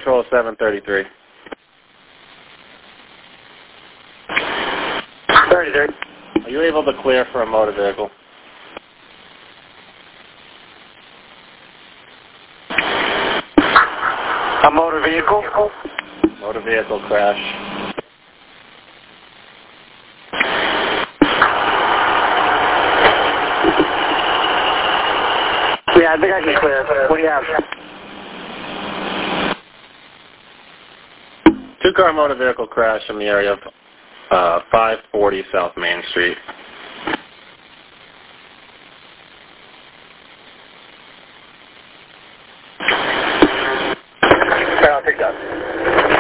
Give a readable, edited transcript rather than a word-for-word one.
Control 733. 33. Are you able to clear for a motor vehicle? A motor vehicle? Motor vehicle crash. Yeah, I think I can clear. What do you have? Two-car motor vehicle crash in the area of 540 South Main Street. I'll take that.